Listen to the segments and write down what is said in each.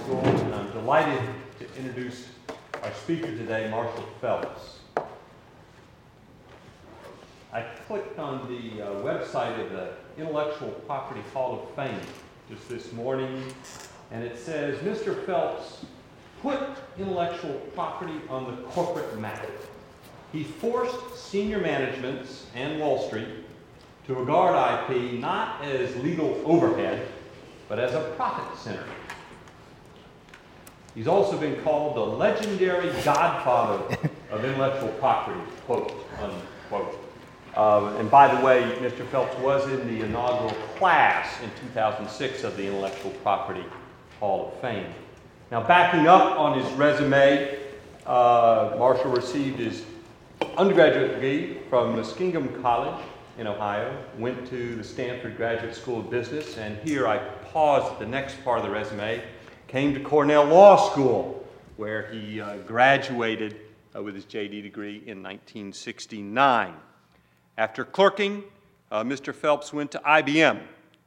School, and I'm delighted to introduce our speaker today, Marshall Phelps. I clicked on the website of the Intellectual Property Hall of Fame just this morning, and it says, Mr. Phelps put intellectual property on the corporate map. He forced senior managements and Wall Street to regard IP not as legal overhead, but as a profit center. He's also been called the legendary godfather of intellectual property, quote, unquote. And by the way, Mr. Phelps was in the inaugural class in 2006 of the Intellectual Property Hall of Fame. Now, backing up on his resume, Marshall received his undergraduate degree from Muskingum College in Ohio, went to the Stanford Graduate School of Business, and here I paused at the next part of the resume, came to Cornell Law School, where he graduated with his JD degree in 1969. After clerking, Mr. Phelps went to IBM,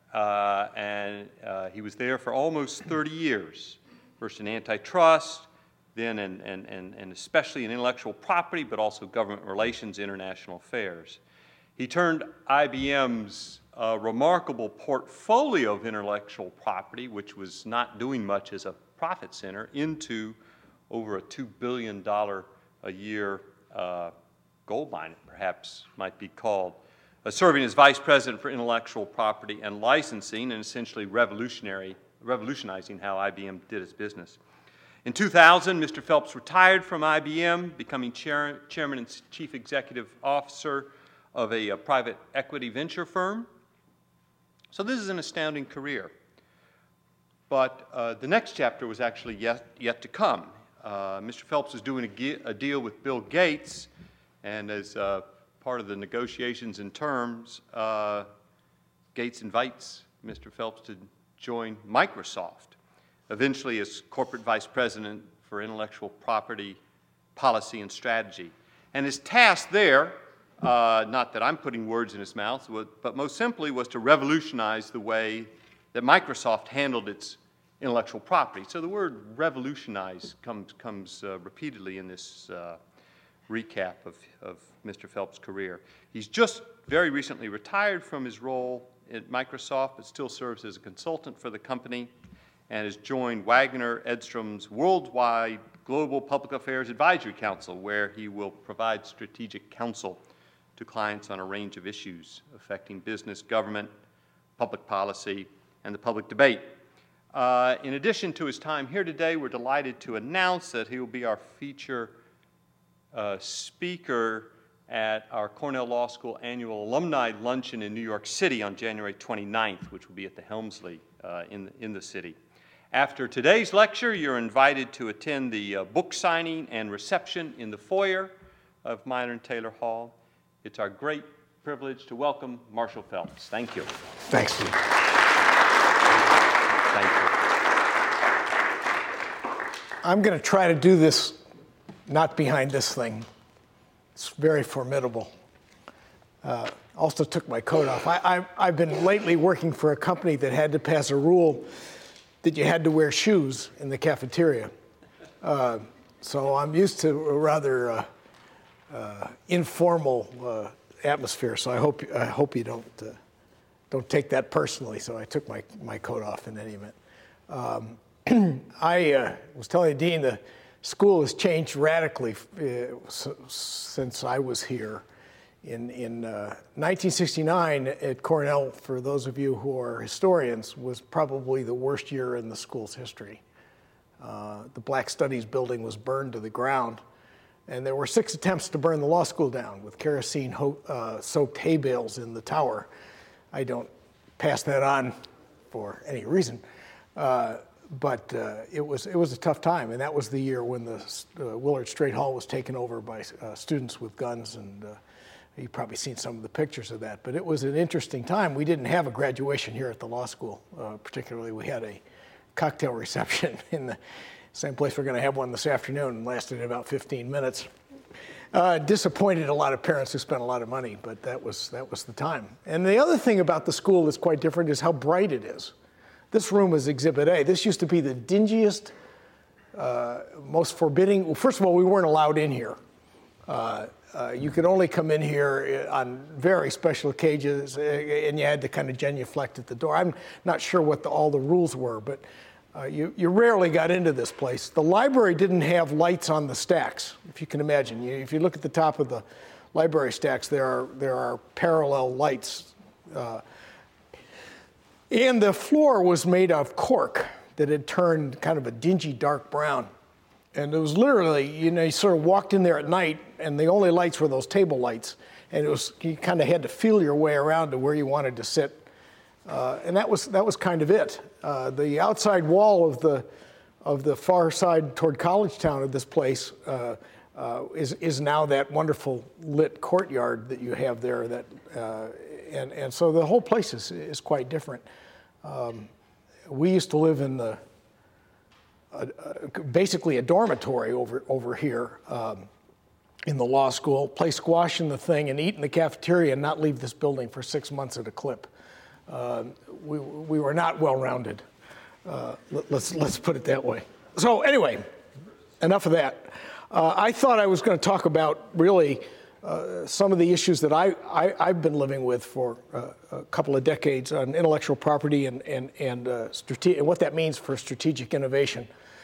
and he was there for almost 30 years, first in antitrust, then and especially in intellectual property, but also government relations, international affairs. He turned IBM's remarkable portfolio of intellectual property, which was not doing much as a profit center, into over a $2 billion a year gold mine, it perhaps might be called, serving as vice president for intellectual property and licensing, and essentially revolutionizing how IBM did its business. In 2000, Mr. Phelps retired from IBM, becoming chairman and chief executive officer of a private equity venture firm. So this is an astounding career. But the next chapter was actually yet to come. Mr. Phelps was doing a deal with Bill Gates, and as part of the negotiations and terms, Gates invites Mr. Phelps to join Microsoft, eventually as corporate vice president for intellectual property policy and strategy. And his task there, not that I'm putting words in his mouth, but most simply was to revolutionize the way that Microsoft handled its intellectual property. So the word revolutionize comes repeatedly in this recap of Mr. Phelps' career. He's just very recently retired from his role at Microsoft, but still serves as a consultant for the company, and has joined Wagner Edstrom's Worldwide Global Public Affairs Advisory Council, where he will provide strategic counsel to clients on a range of issues affecting business, government, public policy, and the public debate. In addition to his time here today, we're delighted to announce that he will be our feature speaker at our Cornell Law School annual alumni luncheon in New York City on January 29th, which will be at the Helmsley in the city. After today's lecture, you're invited to attend the book signing and reception in the foyer of Minor and Taylor Hall. It's our great privilege to welcome Marshall Phelps. Thank you. Thanks, Steve. Thank you. I'm going to try to do this not behind this thing. It's very formidable. Also took my coat off. I've been lately working for a company that had to pass a rule that you had to wear shoes in the cafeteria. So I'm used to a rather informal atmosphere. So I hope you don't take that personally. So I took my coat off in any event. I was telling the dean the school has changed radically since I was here. In 1969 at Cornell, for those of you who are historians, was probably the worst year in the school's history. The Black Studies building was burned to the ground, and there were 6 attempts to burn the law school down with kerosene-soaked hay bales in the tower. I don't pass that on for any reason, but it was a tough time, and that was the year when the Willard Straight Hall was taken over by students with guns, and you've probably seen some of the pictures of that. But it was an interesting time. We didn't have a graduation here at the law school. Particularly, we had a cocktail reception in the same place we're going to have one this afternoon, and lasted about 15 minutes. Disappointed a lot of parents who spent a lot of money, but that was the time. And the other thing about the school that's quite different is how bright it is. This room is Exhibit A. This used to be the dingiest, most forbidding. Well, first of all, we weren't allowed in here. You could only come in here on very special occasions, and you had to kind of genuflect at the door. I'm not sure what all the rules were, but you rarely got into this place. The library didn't have lights on the stacks, if you can imagine. If you look at the top of the library stacks, there are parallel lights. And the floor was made of cork that had turned kind of a dingy dark brown. And it was literally, you sort of walked in there at night, and the only lights were those table lights. And you kind of had to feel your way around to where you wanted to sit. And that was kind of it. The outside wall of the far side toward Collegetown of this place is now that wonderful lit courtyard that you have there. And so the whole place is quite different. We used to live in basically a dormitory over here in the law school, play squash in the thing and eat in the cafeteria and not leave this building for 6 months at a clip. We were not well-rounded. Let's put it that way. So anyway, enough of that. I thought I was going to talk about really some of the issues that I've been living with for a couple of decades on intellectual property and what that means for strategic innovation.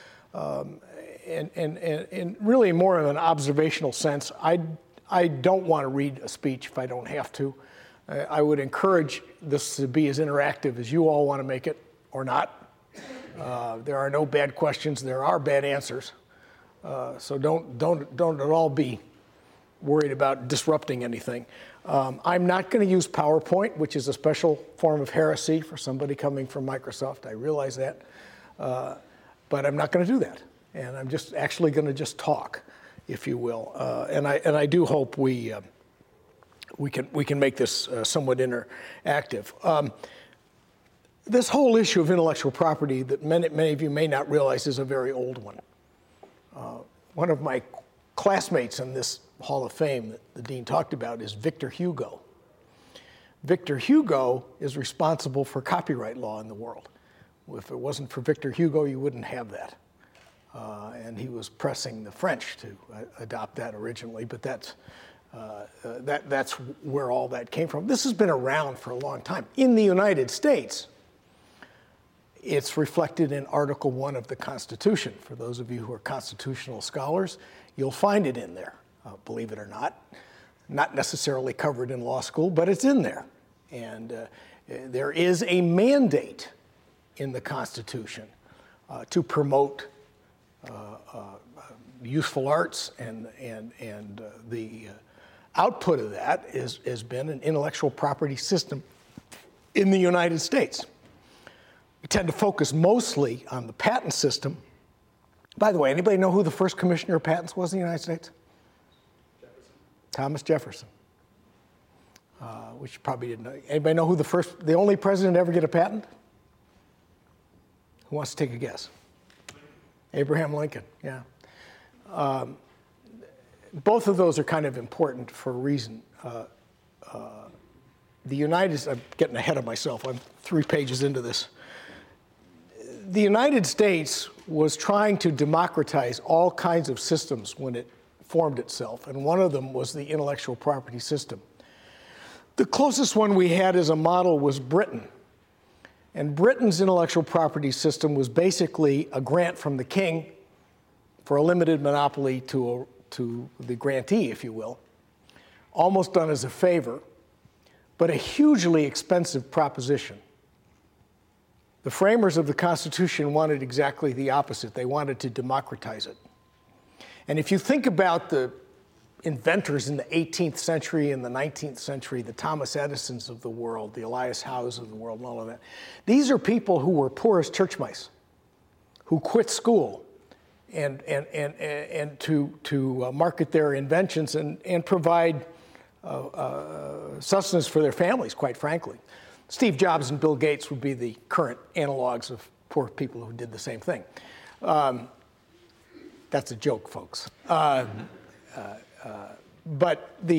And really more in an observational sense. I don't want to read a speech if I don't have to. I would encourage this to be as interactive as you all want to make it, or not. There are no bad questions. There are bad answers. So don't at all be worried about disrupting anything. I'm not going to use PowerPoint, which is a special form of heresy for somebody coming from Microsoft. I realize that. But I'm not going to do that. And I'm just actually going to just talk, if you will. And I do hope we can make this somewhat interactive. This whole issue of intellectual property that many of you may not realize is a very old one. One of my classmates in this Hall of Fame that the dean talked about is Victor Hugo. Victor Hugo is responsible for copyright law in the world. If it wasn't for Victor Hugo, you wouldn't have that. And he was pressing the French to adopt that originally, but that's where all that came from. This has been around for a long time. In the United States, it's reflected in Article 1 of the Constitution. For those of you who are constitutional scholars, you'll find it in there, believe it or not. Not necessarily covered in law school, but it's in there. And there is a mandate in the Constitution to promote useful arts, and the output of that has been an intellectual property system in the United States. We tend to focus mostly on the patent system. By the way, anybody know who the first commissioner of patents was in the United States? Thomas Jefferson. Which you probably didn't know. Anybody know who the only president to ever get a patent? Who wants to take a guess? Abraham Lincoln, yeah. Both of those are kind of important for a reason. I'm getting ahead of myself. I'm 3 pages into this. The United States was trying to democratize all kinds of systems when it formed itself, and one of them was the intellectual property system. The closest one we had as a model was Britain. And Britain's intellectual property system was basically a grant from the king for a limited monopoly to the grantee, if you will, almost done as a favor, but a hugely expensive proposition. The framers of the Constitution wanted exactly the opposite. They wanted to democratize it. And if you think about the inventors in the 18th century and the 19th century, the Thomas Edisons of the world, the Elias Howes of the world, and all of that, these are people who were poor as church mice, who quit school and to market their inventions and provide sustenance for their families, quite frankly. Steve Jobs and Bill Gates would be the current analogs of poor people who did the same thing. That's a joke, folks. But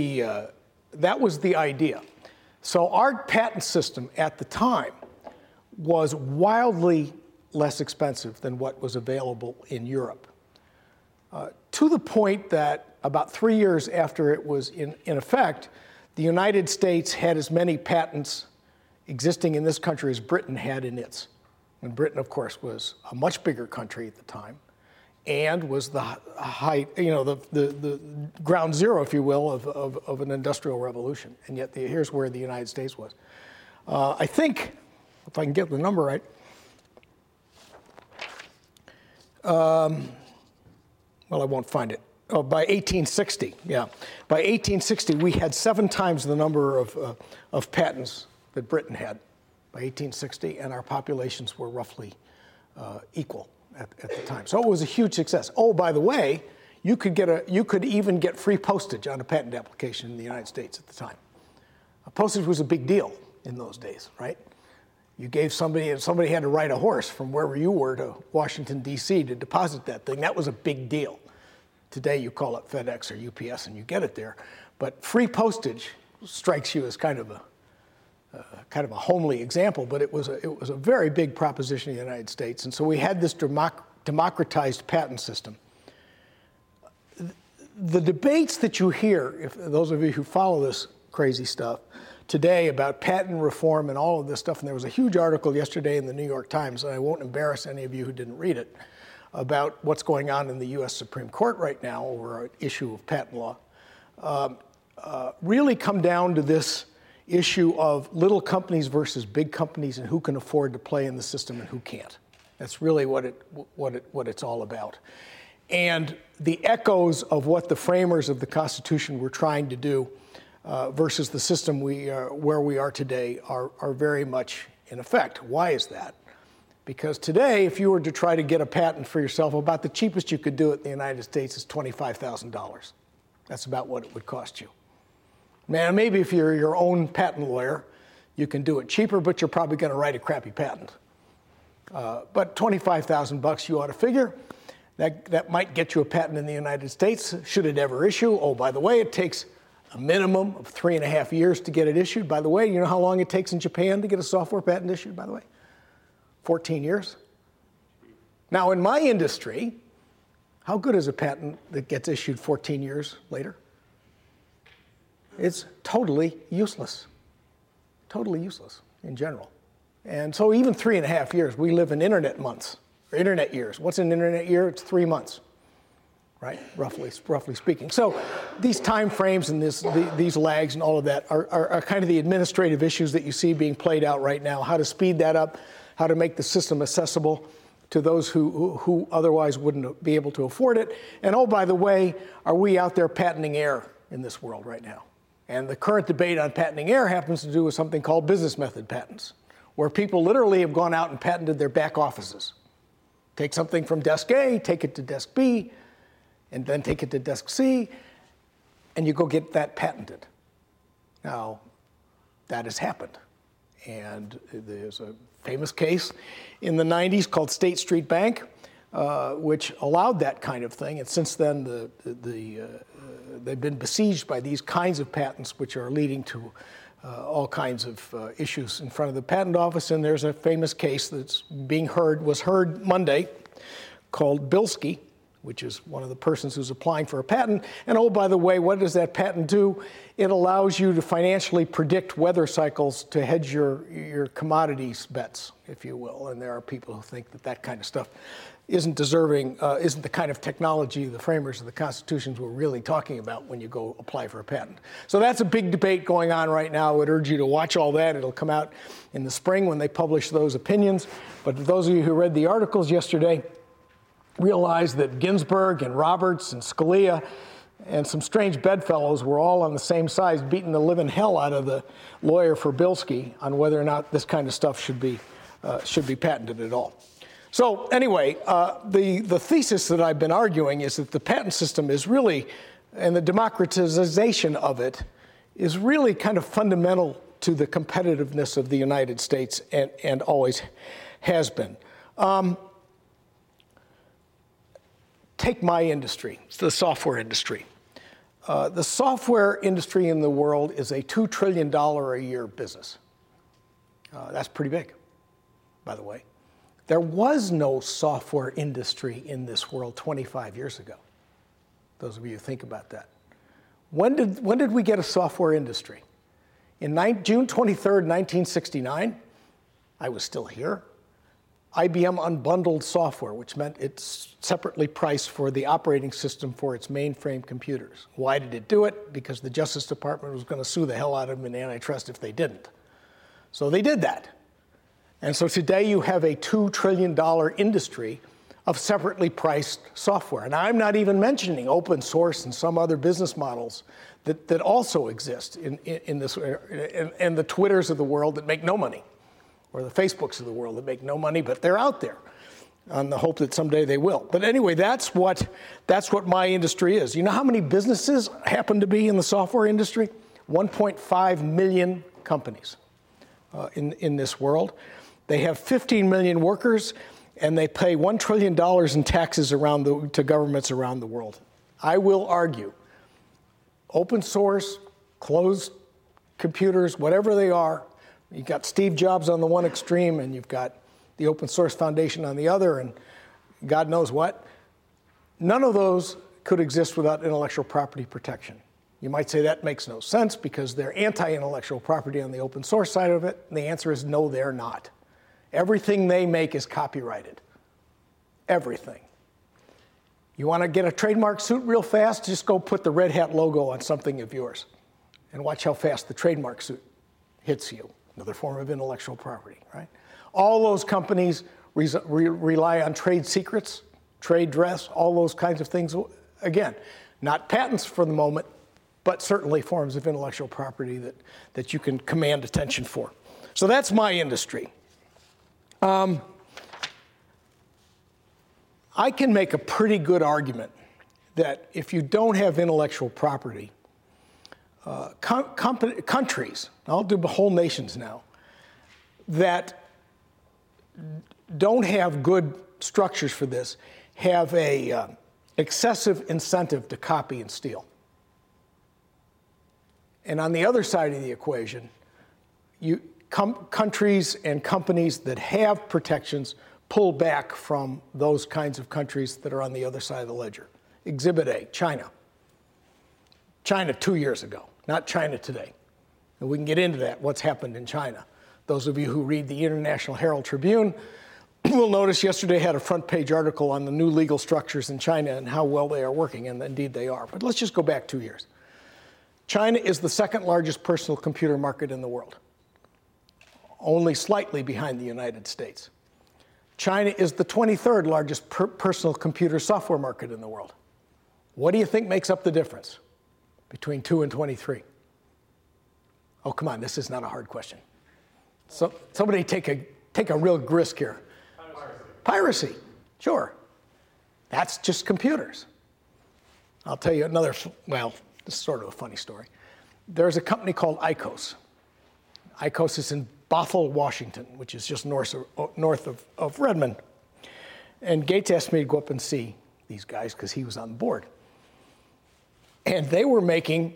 that was the idea. So our patent system at the time was wildly less expensive than what was available in Europe. To the point that about 3 years after it was in effect, the United States had as many patents existing in this country as Britain had in its. And Britain, of course, was a much bigger country at the time and was the height, the ground zero, if you will, of an industrial revolution. And yet here's where the United States was. I think, if I can get the number right, well, I won't find it. Oh, by 1860, yeah. By 1860, we had 7 times the number of patents that Britain had by 1860, and our populations were roughly equal at the time. So it was a huge success. Oh, by the way, you could even get free postage on a patent application in the United States at the time. Postage was a big deal in those days, right? You gave somebody, and somebody had to ride a horse from wherever you were to Washington, D.C. to deposit that thing. That was a big deal. Today, you call it FedEx or UPS, and you get it there. But free postage strikes you as kind of a homely example, but it was a very big proposition in the United States. And so we had this democratized patent system. The debates that you hear, if those of you who follow this crazy stuff today about patent reform and all of this stuff, and there was a huge article yesterday in the New York Times, and I won't embarrass any of you who didn't read it, about what's going on in the U.S. Supreme Court right now over an issue of patent law, really come down to this issue of little companies versus big companies and who can afford to play in the system and who can't. That's really what it's all about. And the echoes of what the framers of the Constitution were trying to do versus the system where we are today are very much in effect. Why is that? Because today, if you were to try to get a patent for yourself, about the cheapest you could do it in the United States is $25,000. That's about what it would cost you. Man, maybe if you're your own patent lawyer, you can do it cheaper, but you're probably going to write a crappy patent. But $25,000 you ought to figure. That might get you a patent in the United States, should it ever issue. Oh, by the way, it takes a minimum of 3.5 years to get it issued. By the way, you know how long it takes in Japan to get a software patent issued, by the way? 14 years. Now, in my industry, how good is a patent that gets issued 14 years later? It's totally useless. Totally useless in general. And so even 3.5 years, we live in internet months, or internet years. What's an internet year? It's 3 months, right? Roughly speaking. So these time frames and these lags and all of that are kind of the administrative issues that you see being played out right now, how to speed that up, how to make the system accessible to those who otherwise wouldn't be able to afford it. And oh, by the way, are we out there patenting air in this world right now? And the current debate on patenting air happens to do with something called business method patents, where people literally have gone out and patented their back offices. Take something from desk A, take it to desk B, and then take it to desk C, and you go get that patented. Now, that has happened. And there's a famous case in the 90s called State Street Bank, which allowed that kind of thing. And since then, they've been besieged by these kinds of patents, which are leading to all kinds of issues in front of the patent office. And there's a famous case that's was heard Monday called Bilski, which is one of the persons who's applying for a patent. And oh, by the way, what does that patent do? It allows you to financially predict weather cycles to hedge your commodities bets, if you will. And there are people who think that kind of stuff isn't the kind of technology the framers of the Constitutions were really talking about when you go apply for a patent. So that's a big debate going on right now. I would urge you to watch all that. It'll come out in the spring when they publish those opinions. But those of you who read the articles yesterday realize that Ginsburg and Roberts and Scalia and some strange bedfellows were all on the same side, beating the living hell out of the lawyer for Bilski on whether or not this kind of stuff should be patented at all. So anyway, the thesis that I've been arguing is that the patent system is really, and the democratization of it, is really kind of fundamental to the competitiveness of the United States and always has been. Take my industry, it's the software industry. The software industry in the world is a $2 trillion a year business. That's pretty big. by the way. There was no software industry in this world 25 years ago. Those of you who think about that. When did we get a software industry? In June 23rd, 1969, I was still here. IBM unbundled software, which meant it's separately priced for the operating system for its mainframe computers. Why did it do it? Because the Justice Department was going to sue the hell out of them in antitrust if they didn't. So they did that. And so today you have a $2 trillion industry of separately priced software. Now, I'm not even mentioning open source and some other business models that also exist in this, and the Twitters of the world that make no money, or the Facebooks of the world that make no money, but they're out there on the hope that someday they will. But anyway, that's what my industry is. You know how many businesses happen to be in the software industry? 1.5 million companies in this world. They have 15 million workers, and they pay $1 trillion in taxes to governments around the world. I will argue, open source, closed computers, whatever they are, you've got Steve Jobs on the one extreme, and you've got the Open Source Foundation on the other, and God knows what. None of those could exist without intellectual property protection. You might say that makes no sense because they're anti-intellectual property on the open source side of it, and the answer is no, they're not. Everything they make is copyrighted. Everything. You want to get a trademark suit real fast? Just go put the Red Hat logo on something of yours and watch how fast the trademark suit hits you. Another form of intellectual property, right? All those companies rely on trade secrets, trade dress, all those kinds of things. Again, not patents for the moment, but certainly forms of intellectual property that you can command attention for. So that's my industry. I can make a pretty good argument that if you don't have intellectual property, countries, I'll do whole nations now, that don't have good structures for this, have a excessive incentive to copy and steal. And on the other side of the equation, countries and companies that have protections pull back from those kinds of countries that are on the other side of the ledger. Exhibit A, China. China 2 years ago, not China today. And we can get into that, what's happened in China. Those of you who read the International Herald Tribune will notice yesterday had a front page article on the new legal structures in China and how well they are working, and indeed they are. But let's just go back 2 years. China is the second largest personal computer market in the world, only slightly behind the United States. China is the 23rd largest personal computer software market in the world. What do you think makes up the difference between 2 and 23? Oh, come on, this is not a hard question. So somebody take a real risk here. Piracy, sure. That's just computers. I'll tell you another, well, this is sort of a funny story. There's a company called IQOS. IQOS is in Bothell, Washington, which is just north of Redmond. And Gates asked me to go up and see these guys because he was on board. And they were making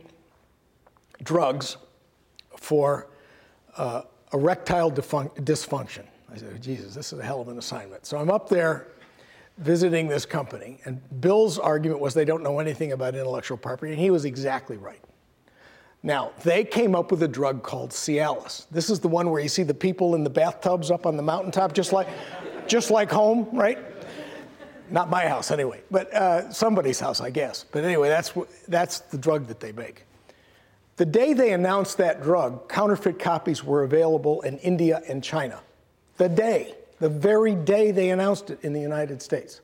drugs for erectile dysfunction. I said, Jesus, this is a hell of an assignment. So I'm up there visiting this company, and Bill's argument was they don't know anything about intellectual property, and he was exactly right. Now, they came up with a drug called Cialis. This is the one where you see the people in the bathtubs up on the mountaintop, just like home, right? Not my house, anyway, but somebody's house, I guess. But anyway, that's the drug that they make. The day they announced that drug, counterfeit copies were available in India and China. The very day they announced it in the United States.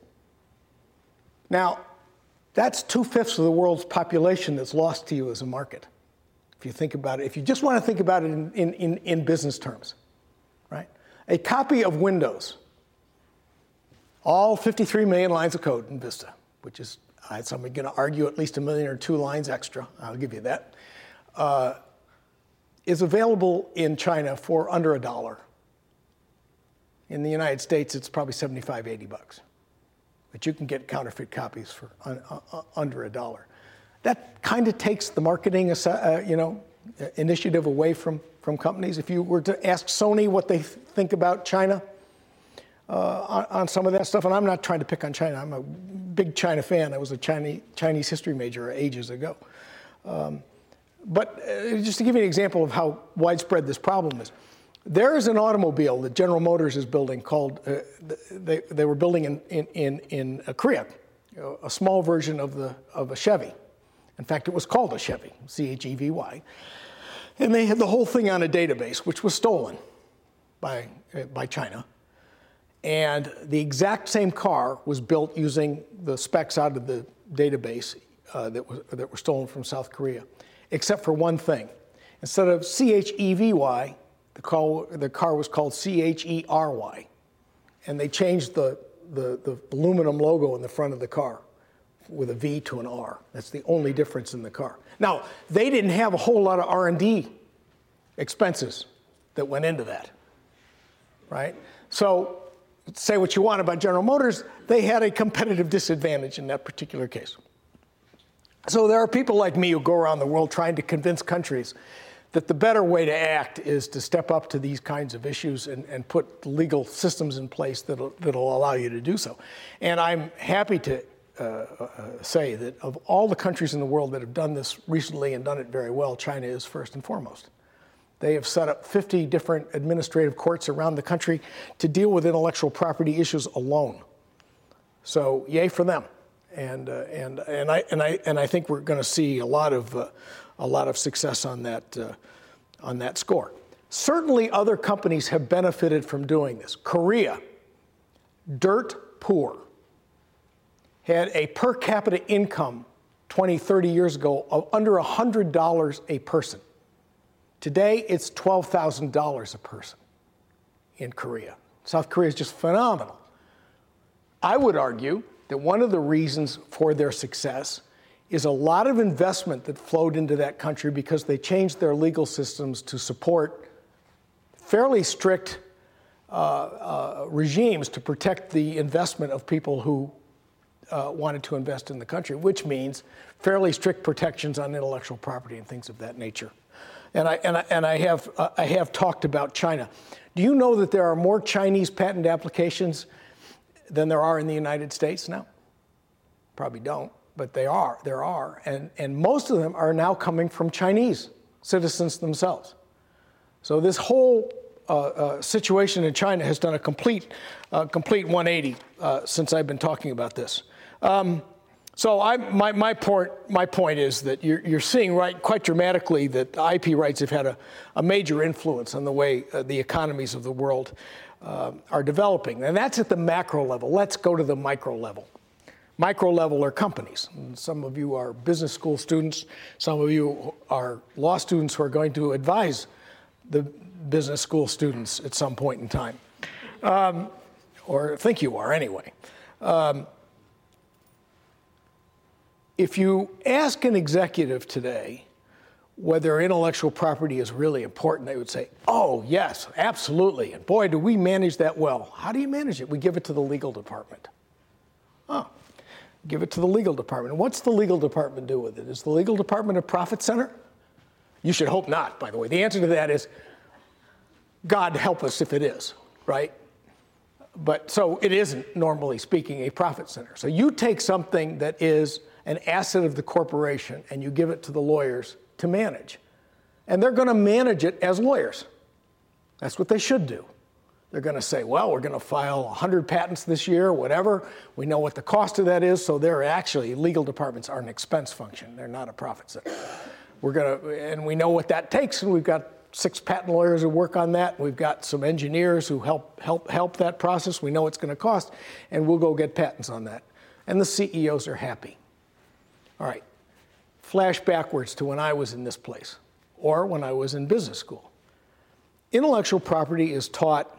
Now, that's 2/5 of the world's population that's lost to you as a market. If you think about it, if you just want to think about it in business terms, right? A copy of Windows, all 53 million lines of code in Vista, which is, somebody's going to argue at least 1 million or 2 lines extra, I'll give you that, is available in China for under $1. In the United States, it's probably $75, $80. But you can get counterfeit copies for under $1. That kind of takes the marketing, initiative away from companies. If you were to ask Sony what they think about China, on some of that stuff. And I'm not trying to pick on China. I'm a big China fan. I was a Chinese history major ages ago. But just to give you an example of how widespread this problem is, there is an automobile that General Motors is building called, they were building in Korea, a small version of a Chevy. In fact, it was called a Chevy, C-H-E-V-Y. And they had the whole thing on a database, which was stolen by China. And the exact same car was built using the specs out of the database that were stolen from South Korea, except for one thing. Instead of C-H-E-V-Y, the car was called C-H-E-R-Y. And they changed the aluminum logo in the front of the car with a V to an R. That's the only difference in the car. Now, they didn't have a whole lot of R&D expenses that went into that, right? So say what you want about General Motors, they had a competitive disadvantage in that particular case. So there are people like me who go around the world trying to convince countries that the better way to act is to step up to these kinds of issues and put legal systems in place that'll allow you to do so. And I'm happy to say that of all the countries in the world that have done this recently and done it very well, China is first and foremost. They have set up 50 different administrative courts around the country to deal with intellectual property issues alone. So yay for them. And I think we're going to see a lot of success on that score. Certainly, other companies have benefited from doing this. Korea, dirt poor, had a per capita income 20, 30 years ago of under $100 a person. Today, it's $12,000 a person in Korea. South Korea is just phenomenal. I would argue that one of the reasons for their success is a lot of investment that flowed into that country because they changed their legal systems to support fairly strict regimes to protect the investment of people who wanted to invest in the country, which means fairly strict protections on intellectual property and things of that nature. And I have talked about China. Do you know that there are more Chinese patent applications than there are in the United States now? Probably don't, but there are. And most of them are now coming from Chinese citizens themselves. So this whole situation in China has done a complete 180 since I've been talking about this. So my point is that you're seeing quite dramatically that IP rights have had a major influence on the way the economies of the world are developing. And that's at the macro level. Let's go to the micro level. Micro level are companies. And some of you are business school students. Some of you are law students who are going to advise the business school students at some point in time, or think you are anyway. If you ask an executive today whether intellectual property is really important, they would say, oh, yes, absolutely. And boy, do we manage that well. How do you manage it? We give it to the legal department. Oh, give it to the legal department. And what's the legal department do with it? Is the legal department a profit center? You should hope not, by the way. The answer to that is, God help us if it is, right? But so it isn't, normally speaking, a profit center. So you take something that is an asset of the corporation and you give it to the lawyers to manage. And they're going to manage it as lawyers. That's what they should do. They're going to say, well, we're going to file 100 patents this year, whatever. We know what the cost of that is. So they're actually, legal departments are an expense function. They're not a profit center. And we know what that takes, and we've got 6 patent lawyers who work on that. We've got some engineers who help that process. We know what's going to cost, and we'll go get patents on that. And the CEOs are happy. All right, flash backwards to when I was in this place, or when I was in business school. Intellectual property was taught,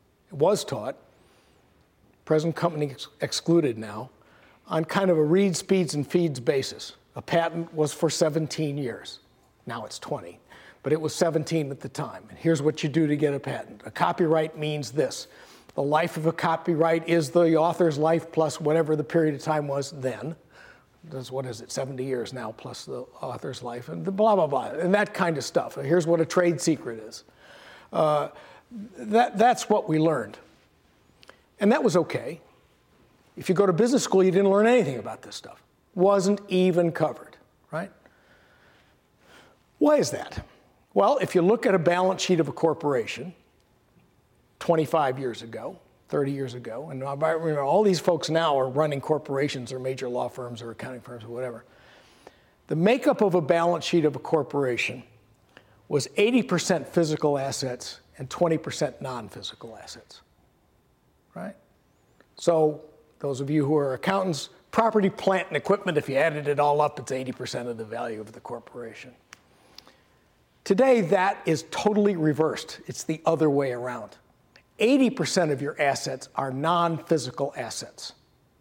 present company excluded now, on kind of a read, speeds, and feeds basis. A patent was for 17 years. Now it's 20. But it was 17 at the time. And here's what you do to get a patent. A copyright means this. The life of a copyright is the author's life plus whatever the period of time was then. That's, what is it, 70 years now plus the author's life, and the blah, blah, blah, and that kind of stuff. Here's what a trade secret is. That's what we learned. And that was okay. If you go to business school, you didn't learn anything about this stuff. Wasn't even covered, right? Why is that? Well, if you look at a balance sheet of a corporation 25 years ago, 30 years ago, and all these folks now are running corporations or major law firms or accounting firms or whatever. The makeup of a balance sheet of a corporation was 80% physical assets and 20% non-physical assets, right? So those of you who are accountants, property, plant, and equipment, if you added it all up, it's 80% of the value of the corporation. Today, that is totally reversed. It's the other way around. 80% of your assets are non-physical assets.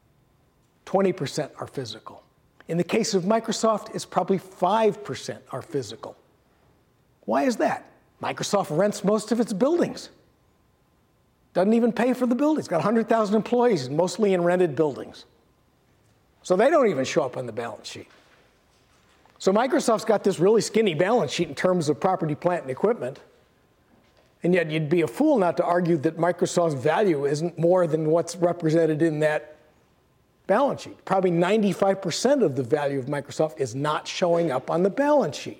20% are physical. In the case of Microsoft, it's probably 5% are physical. Why is that? Microsoft rents most of its buildings. Doesn't even pay for the buildings. Got 100,000 employees, mostly in rented buildings. So they don't even show up on the balance sheet. So Microsoft's got this really skinny balance sheet in terms of property, plant, and equipment. And yet you'd be a fool not to argue that Microsoft's value isn't more than what's represented in that balance sheet. Probably 95% of the value of Microsoft is not showing up on the balance sheet.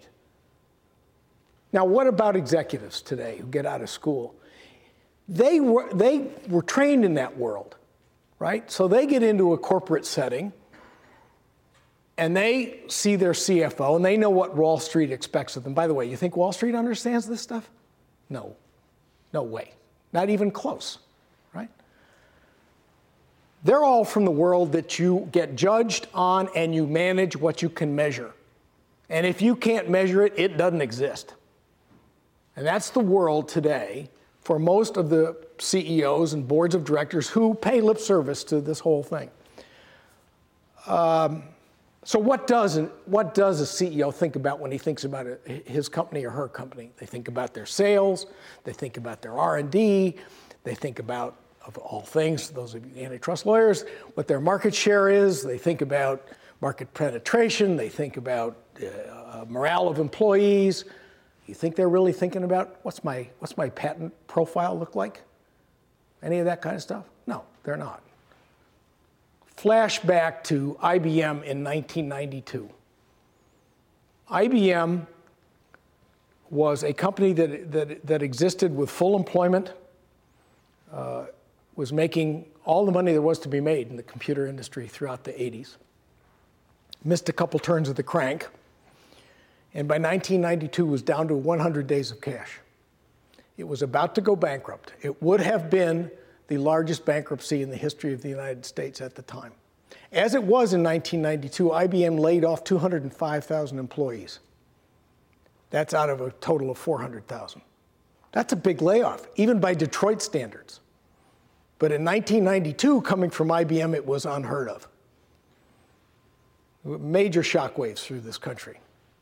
Now, what about executives today who get out of school? They were trained in that world, right? So they get into a corporate setting, and they see their CFO, and they know what Wall Street expects of them. By the way, you think Wall Street understands this stuff? No. No way. Not even close, right? They're all from the world that you get judged on and you manage what you can measure. And if you can't measure it, it doesn't exist. And that's the world today for most of the CEOs and boards of directors who pay lip service to this whole thing. So what does a CEO think about when he thinks about his company or her company? They think about their sales, they think about their R&D, they think about, of all things, those of you antitrust lawyers, what their market share is, they think about market penetration, they think about morale of employees. You think they're really thinking about what's my patent profile look like? Any of that kind of stuff? No, they're not. Flashback to IBM in 1992. IBM was a company that existed with full employment, was making all the money there was to be made in the computer industry throughout the 80s. Missed a couple turns of the crank, and by 1992 was down to 100 days of cash. It was about to go bankrupt. It would have been the largest bankruptcy in the history of the United States at the time. As it was in 1992, IBM laid off 205,000 employees. That's out of a total of 400,000. That's a big layoff, even by Detroit standards. But in 1992, coming from IBM, it was unheard of. Major shockwaves through this country.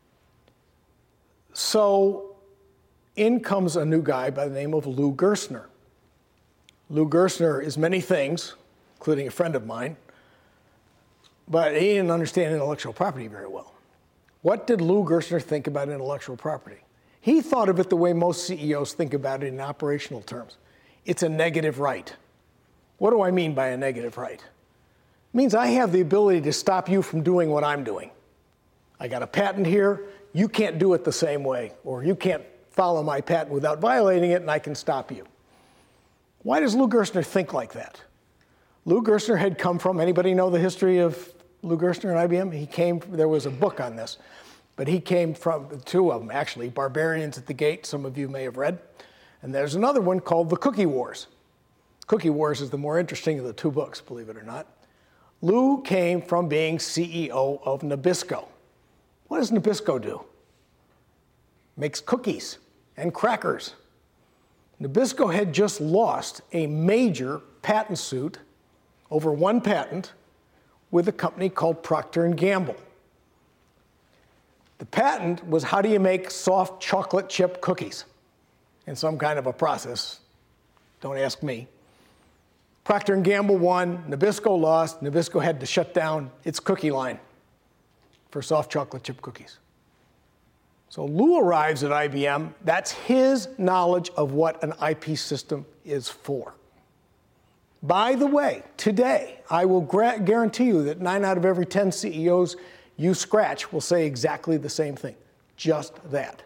So in comes a new guy by the name of Lou Gerstner. Lou Gerstner is many things, including a friend of mine, but he didn't understand intellectual property very well. What did Lou Gerstner think about intellectual property? He thought of it the way most CEOs think about it in operational terms. It's a negative right. What do I mean by a negative right? It means I have the ability to stop you from doing what I'm doing. I got a patent here, you can't do it the same way, or you can't follow my patent without violating it, and I can stop you. Why does Lou Gerstner think like that? Lou Gerstner had come from, anybody know the history of Lou Gerstner and IBM? There was a book on this, but he came from, two of them actually, Barbarians at the Gate, some of you may have read, and there's another one called The Cookie Wars. Cookie Wars is the more interesting of the two books, believe it or not. Lou came from being CEO of Nabisco. What does Nabisco do? Makes cookies and crackers. Nabisco had just lost a major patent suit over one patent with a company called Procter & Gamble. The patent was how do you make soft chocolate chip cookies in some kind of a process. Don't ask me. Procter & Gamble won, Nabisco lost, Nabisco had to shut down its cookie line for soft chocolate chip cookies. So Lou arrives at IBM. That's his knowledge of what an IP system is for. By the way, today, I will guarantee you that 9 out of every 10 CEOs you scratch will say exactly the same thing. Just that.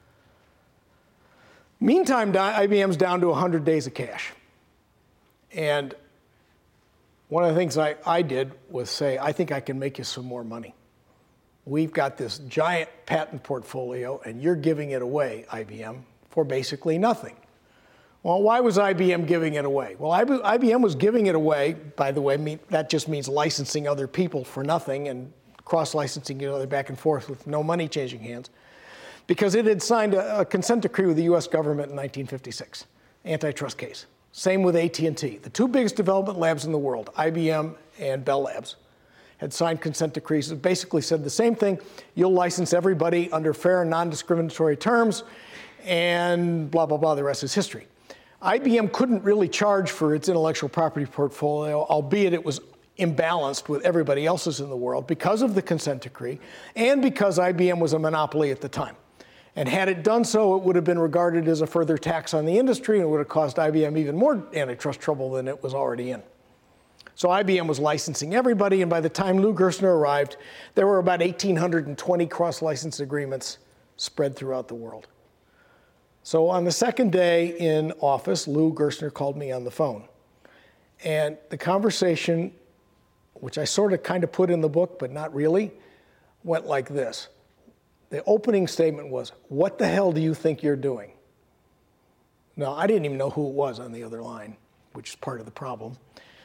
Meantime, IBM's down to 100 days of cash. And one of the things I did was say, I think I can make you some more money. We've got this giant patent portfolio, and you're giving it away, IBM, for basically nothing. Well, why was IBM giving it away? Well, IBM was giving it away, by the way, that just means licensing other people for nothing and cross-licensing each other back and forth with no money changing hands, because it had signed a consent decree with the US government in 1956, antitrust case. Same with AT&T. The two biggest development labs in the world, IBM and Bell Labs, had signed consent decrees that basically said the same thing. You'll license everybody under fair and non-discriminatory terms, and blah, blah, blah, the rest is history. IBM couldn't really charge for its intellectual property portfolio, albeit it was imbalanced with everybody else's in the world because of the consent decree and because IBM was a monopoly at the time. And had it done so, it would have been regarded as a further tax on the industry, and it would have caused IBM even more antitrust trouble than it was already in. So IBM was licensing everybody, and by the time Lou Gerstner arrived, there were about 1,820 cross-license agreements spread throughout the world. So on the second day in office, Lou Gerstner called me on the phone. And the conversation, which I sort of kind of put in the book, but not really, went like this. The opening statement was, "What the hell do you think you're doing?" Now, I didn't even know who it was on the other line, which is part of the problem.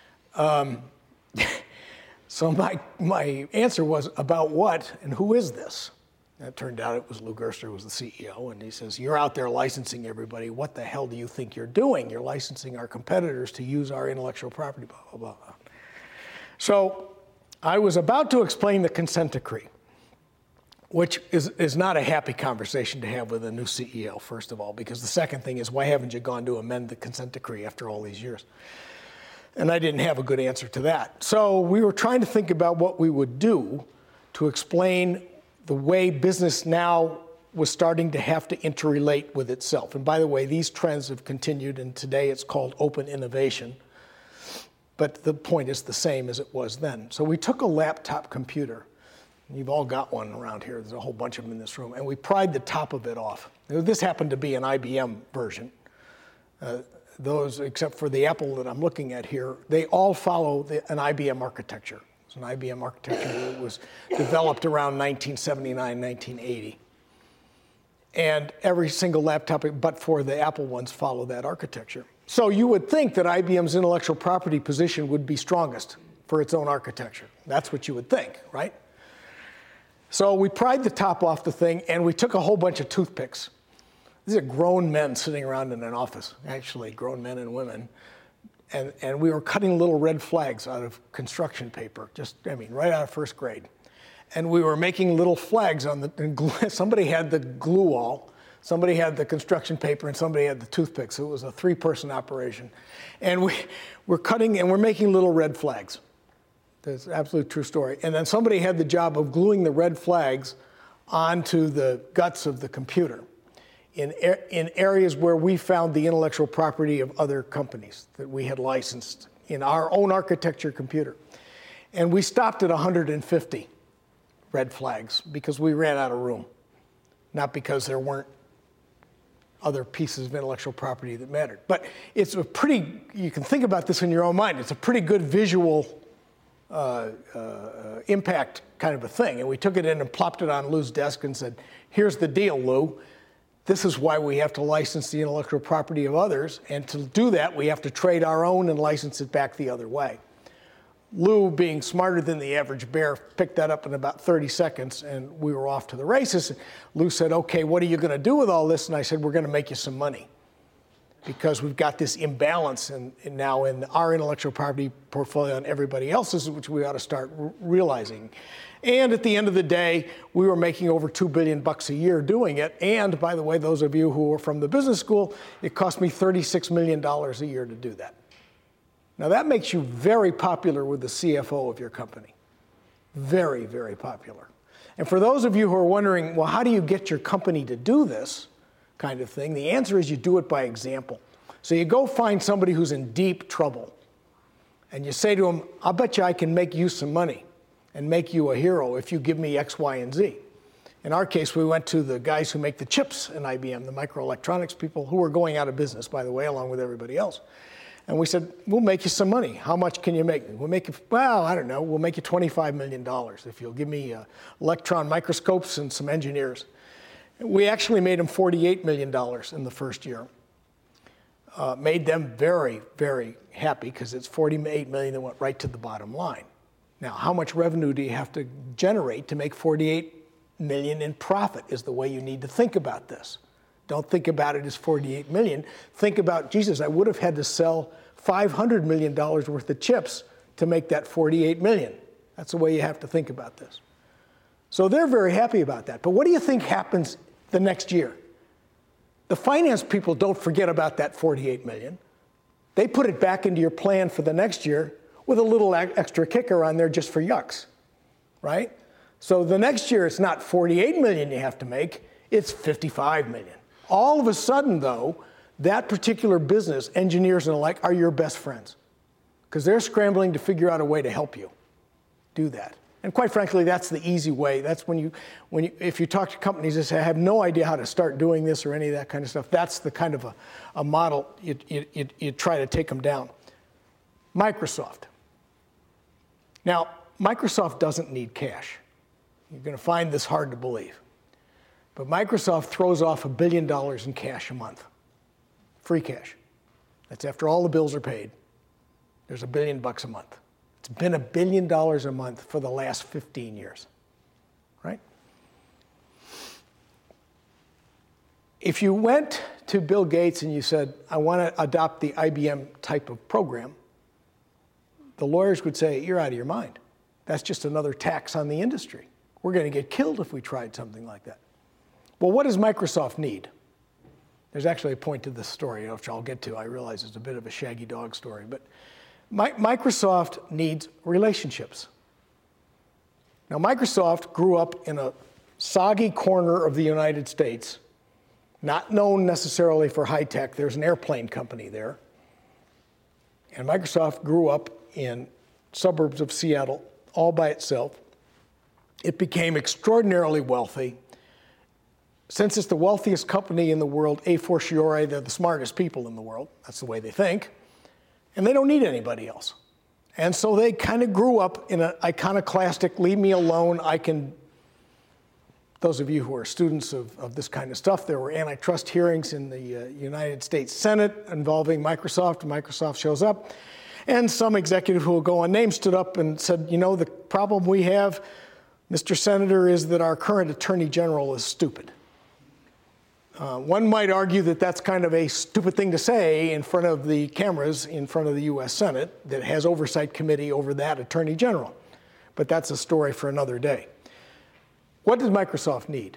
So my answer was, about what and who is this? And it turned out it was Lou Gerstner, who was the CEO, and he says, "You're out there licensing everybody. What the hell do you think you're doing? You're licensing our competitors to use our intellectual property, blah, blah, blah." So I was about to explain the consent decree, which is not a happy conversation to have with a new CEO, first of all, because the second thing is, why haven't you gone to amend the consent decree after all these years? And I didn't have a good answer to that. So we were trying to think about what we would do to explain the way business now was starting to have to interrelate with itself. And by the way, these trends have continued, and today it's called open innovation. But the point is the same as it was then. So we took a laptop computer. You've all got one around here. There's a whole bunch of them in this room. And we pried the top of it off. This happened to be an IBM version. Those, except for the Apple that I'm looking at here, they all follow an IBM architecture. It's an IBM architecture that was developed around 1979, 1980. And every single laptop, but for the Apple ones, follow that architecture. So you would think that IBM's intellectual property position would be strongest for its own architecture. That's what you would think, right? So we pried the top off the thing, and we took a whole bunch of toothpicks. These are grown men sitting around in an office, actually grown men and women. And we were cutting little red flags out of construction paper, right out of first grade. And we were making little flags on somebody had the glue wall, somebody had the construction paper, and somebody had the toothpicks. So it was a 3-person operation. And we're cutting, and we're making little red flags. That's an absolute true story. And then somebody had the job of gluing the red flags onto the guts of the computer in areas where we found the intellectual property of other companies that we had licensed in our own architecture computer. And we stopped at 150 red flags because we ran out of room, not because there weren't other pieces of intellectual property that mattered. But it's a pretty, you can think about this in your own mind, it's a pretty good visual impact kind of a thing. And we took it in and plopped it on Lou's desk and said, "Here's the deal, Lou. This is why we have to license the intellectual property of others. And to do that, we have to trade our own and license it back the other way." Lou, being smarter than the average bear, picked that up in about 30 seconds, and we were off to the races. Lou said, "Okay, what are you going to do with all this?" And I said, "We're going to make you some money, because we've got this imbalance now in our intellectual property portfolio and everybody else's, which we ought to start realizing." And at the end of the day, we were making over $2 billion a year doing it. And by the way, those of you who are from the business school, it cost me $36 million a year to do that. Now that makes you very popular with the CFO of your company. Very, very popular. And for those of you who are wondering, well, how do you get your company to do this kind of thing? The answer is you do it by example. So you go find somebody who's in deep trouble, and you say to them, I'll bet you I can make you some money and make you a hero if you give me X, Y, and Z. In our case, we went to the guys who make the chips in IBM, the microelectronics people, who were going out of business, by the way, along with everybody else. And we said, we'll make you some money. How much can you make? We'll make you, well, I don't know, we'll make you $25 million if you'll give me electron microscopes and some engineers. We actually made them $48 million in the first year. Made them very, very happy because it's $48 million that went right to the bottom line. Now, how much revenue do you have to generate to make $48 million in profit is the way you need to think about this. Don't think about it as $48 million. Think about, Jesus, I would have had to sell $500 million worth of chips to make that $48 million. That's the way you have to think about this. So they're very happy about that. But what do you think happens the next year? The finance people don't forget about that $48 million. They put it back into your plan for the next year with a little extra kicker on there just for yucks, right? So the next year it's not $48 million you have to make, it's $55 million. All of a sudden, though, that particular business, engineers and the like, are your best friends because they're scrambling to figure out a way to help you do that. And quite frankly, that's the easy way. That's if you talk to companies that say, I have no idea how to start doing this or any of that kind of stuff, that's the kind of a model you try to take them down. Microsoft. Now, Microsoft doesn't need cash. You're going to find this hard to believe. But Microsoft throws off $1 billion in cash a month. Free cash. That's after all the bills are paid. There's $1 billion a month. It's been $1 billion a month for the last 15 years, right? If you went to Bill Gates and you said, I want to adopt the IBM type of program, the lawyers would say, you're out of your mind. That's just another tax on the industry. We're going to get killed if we tried something like that. Well, what does Microsoft need? There's actually a point to this story, which I'll get to. I realize it's a bit of a shaggy dog story, but Microsoft needs relationships. Now, Microsoft grew up in a soggy corner of the United States, not known necessarily for high tech. There's an airplane company there. And Microsoft grew up in suburbs of Seattle all by itself. It became extraordinarily wealthy. Since it's the wealthiest company in the world, a fortiori, they're the smartest people in the world. That's the way they think. And they don't need anybody else. And so they kind of grew up in an iconoclastic, leave me alone, those of you who are students of this kind of stuff, there were antitrust hearings in the United States Senate involving Microsoft. Microsoft shows up. And some executive who will go unnamed stood up and said, you know, the problem we have, Mr. Senator, is that our current Attorney General is stupid. One might argue that that's kind of a stupid thing to say in front of the cameras in front of the U.S. Senate that has oversight committee over that Attorney General. But that's a story for another day. What does Microsoft need?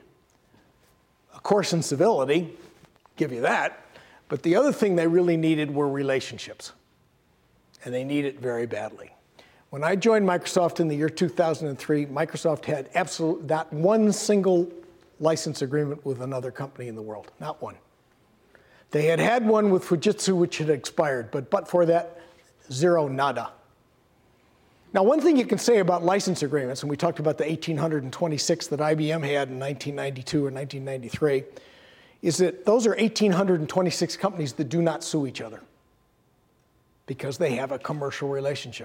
A course in civility, give you that. But the other thing they really needed were relationships. And they need it very badly. When I joined Microsoft in the year 2003, Microsoft had absolutely not one single license agreement with another company in the world, not one. They had had one with Fujitsu, which had expired, but for that, zero, nada. Now, one thing you can say about license agreements, and we talked about the 1,826 that IBM had in 1992 or 1993, is that those are 1,826 companies that do not sue each other because they have a commercial relationship.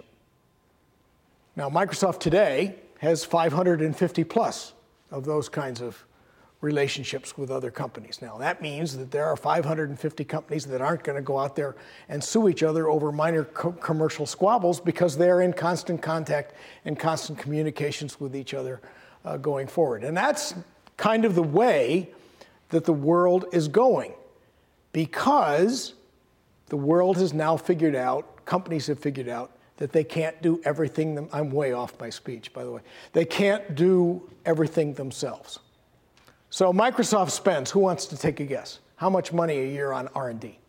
Now, Microsoft today has 550 plus of those kinds of relationships with other companies. Now, that means that there are 550 companies that aren't going to go out there and sue each other over minor commercial squabbles because they're in constant contact and constant communications with each other going forward. And that's kind of the way that the world is going, because the world has now figured out, companies have figured out, that they can't do everything. I'm way off my speech, by the way. They can't do everything themselves. So Microsoft spends, who wants to take a guess? How much money a year on R&D?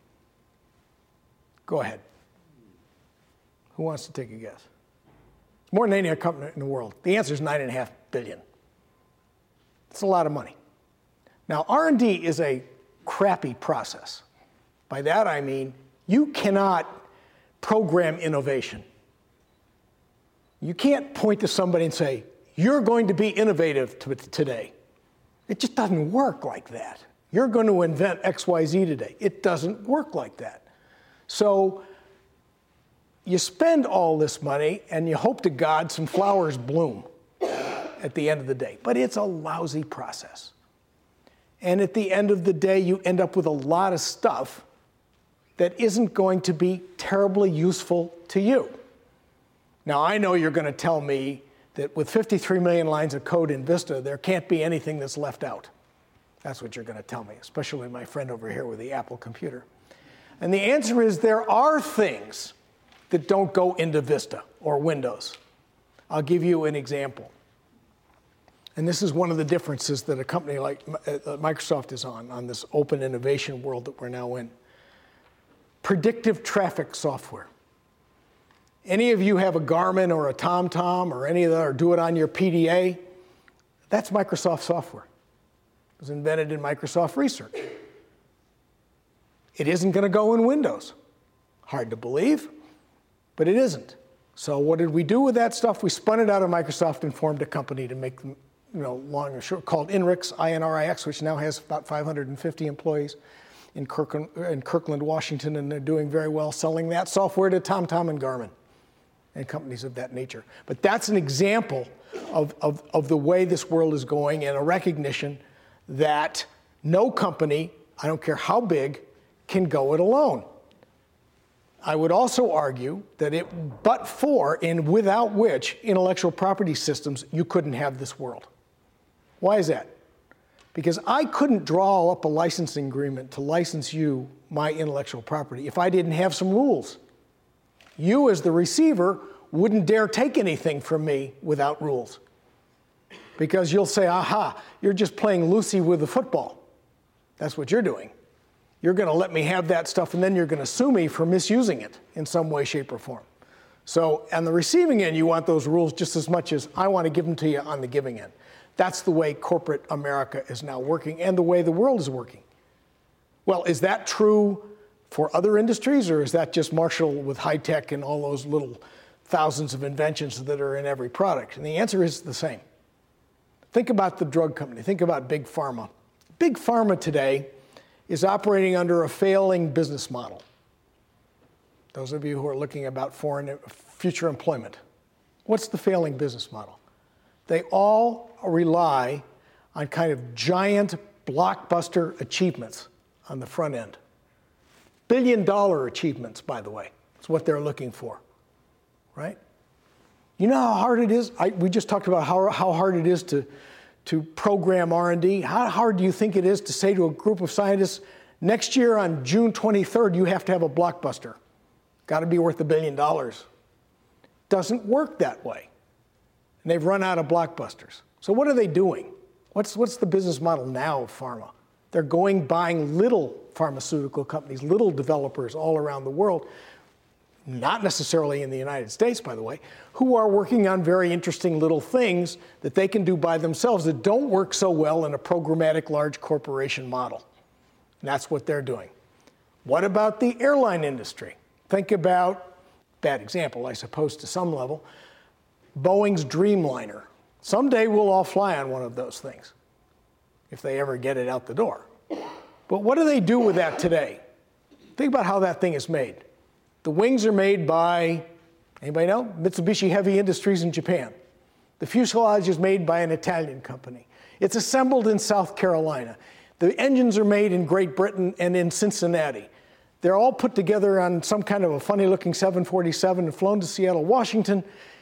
Go ahead. Who wants to take a guess? More than any other company in the world. The answer is $9.5 billion. It's a lot of money. Now, R&D is a crappy process. By that I mean you cannot program innovation. You can't point to somebody and say, you're going to be innovative today. It just doesn't work like that. You're going to invent XYZ today. It doesn't work like that. So you spend all this money and you hope to God some flowers bloom at the end of the day. But it's a lousy process. And at the end of the day, you end up with a lot of stuff that isn't going to be terribly useful to you. Now, I know you're going to tell me that with 53 million lines of code in Vista, there can't be anything that's left out. That's what you're going to tell me, especially my friend over here with the Apple computer. And the answer is there are things that don't go into Vista or Windows. I'll give you an example. And this is one of the differences that a company like Microsoft is on this open innovation world that we're now in. Predictive traffic software. Any of you have a Garmin or a TomTom or any of that, or do it on your PDA, that's Microsoft software. It was invented in Microsoft Research. It isn't going to go in Windows. Hard to believe, but it isn't. So what did we do with that stuff? We spun it out of Microsoft and formed a company to make them, long and short, called INRIX, INRIX, which now has about 550 employees in Kirkland, Washington, and they're doing very well selling that software to TomTom and Garmin and companies of that nature. But that's an example of the way this world is going and a recognition that no company, I don't care how big, can go it alone. I would also argue that but for and without which intellectual property systems, you couldn't have this world. Why is that? Because I couldn't draw up a licensing agreement to license you my intellectual property if I didn't have some rules. You, as the receiver, wouldn't dare take anything from me without rules. Because you'll say, aha, you're just playing loosey with the football. That's what you're doing. You're going to let me have that stuff, and then you're going to sue me for misusing it in some way, shape, or form. So on the receiving end, you want those rules just as much as I want to give them to you on the giving end. That's the way corporate America is now working and the way the world is working. Well, is that true for other industries, or is that just Marshall with high tech and all those little thousands of inventions that are in every product? And the answer is the same. Think about the drug company. Think about Big Pharma. Big Pharma today is operating under a failing business model. Those of you who are looking about future employment, what's the failing business model? They all rely on kind of giant blockbuster achievements on the front end. Billion-dollar achievements, by the way. That's what they're looking for, right? You know how hard it is? We just talked about how hard it is to program R&D. How hard do you think it is to say to a group of scientists, next year on June 23rd, you have to have a blockbuster. Got to be worth $1 billion. Doesn't work that way. And they've run out of blockbusters. So what are they doing? What's the business model now of pharma? They're buying little pharmaceutical companies, little developers all around the world, not necessarily in the United States, by the way, who are working on very interesting little things that they can do by themselves that don't work so well in a programmatic large corporation model. And that's what they're doing. What about the airline industry? Think about, bad example, I suppose, to some level, Boeing's Dreamliner. Someday we'll all fly on one of those things, if they ever get it out the door. But what do they do with that today? Think about how that thing is made. The wings are made by, anybody know? Mitsubishi Heavy Industries in Japan. The fuselage is made by an Italian company. It's assembled in South Carolina. The engines are made in Great Britain and in Cincinnati. They're all put together on some kind of a funny-looking 747 and flown to Seattle, Washington,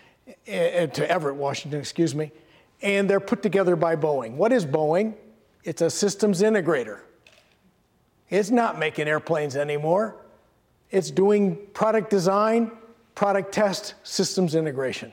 to Everett, Washington, excuse me, and they're put together by Boeing. What is Boeing? It's a systems integrator. It's not making airplanes anymore. It's doing product design, product test, systems integration.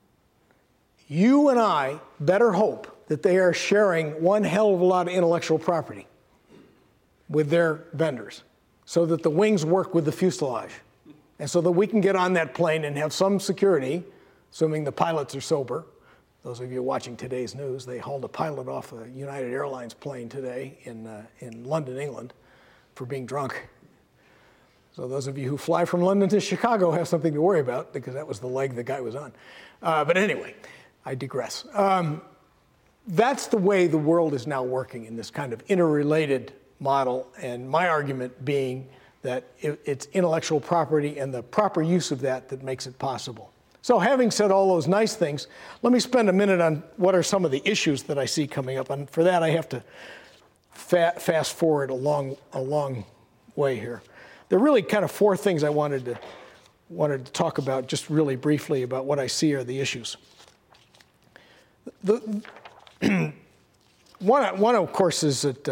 You and I better hope that they are sharing one hell of a lot of intellectual property with their vendors so that the wings work with the fuselage and so that we can get on that plane and have some security, assuming the pilots are sober. Those of you watching today's news, they hauled a pilot off a United Airlines plane today in London, England, for being drunk. So those of you who fly from London to Chicago have something to worry about, because that was the leg the guy was on. But anyway, I digress. That's the way the world is now working, in this kind of interrelated model, and my argument being that it's intellectual property and the proper use of that that makes it possible. So having said all those nice things, let me spend a minute on what are some of the issues that I see coming up. And for that, I have to fast forward a long way here. There are really kind of four things I wanted to talk about, just really briefly, about what I see are the issues. One, of course, is that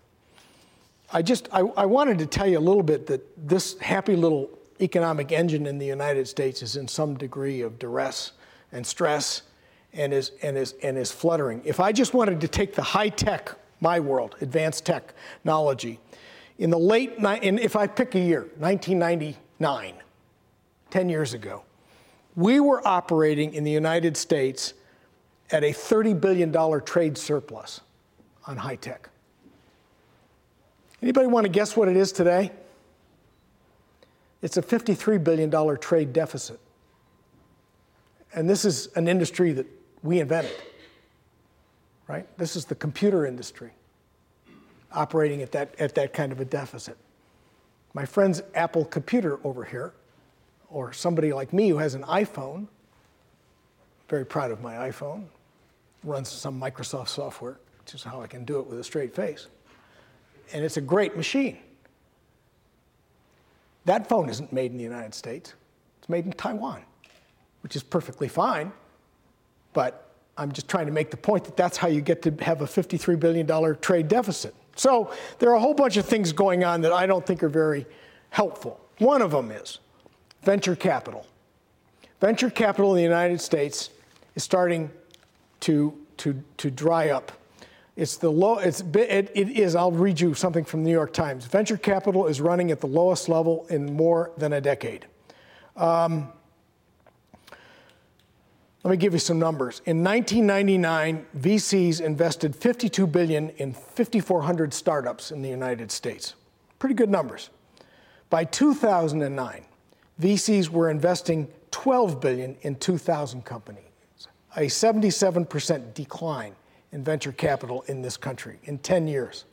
I wanted to tell you a little bit that this happy little economic engine in the United States is in some degree of duress and stress and is fluttering. If I just wanted to take the high tech, my world, advanced technology, if I pick a year, 1999, 10 years ago, we were operating in the United States at a $30 billion trade surplus on high tech. Anybody want to guess what it is today? It's a $53 billion trade deficit. And this is an industry that we invented, right? This is the computer industry operating at that kind of a deficit. My friend's Apple computer over here, or somebody like me who has an iPhone, very proud of my iPhone, runs some Microsoft software, which is how I can do it with a straight face. And it's a great machine. That phone isn't made in the United States. It's made in Taiwan, which is perfectly fine. But I'm just trying to make the point that that's how you get to have a $53 billion trade deficit. So there are a whole bunch of things going on that I don't think are very helpful. One of them is venture capital. Venture capital in the United States is starting to dry up. It is, I'll read you something from the New York Times. Venture capital is running at the lowest level in more than a decade. Let me give you some numbers. In 1999, VCs invested $52 billion in 5,400 startups in the United States. Pretty good numbers. By 2009, VCs were investing $12 billion in 2,000 companies, a 77% decline in venture capital in this country in 10 years.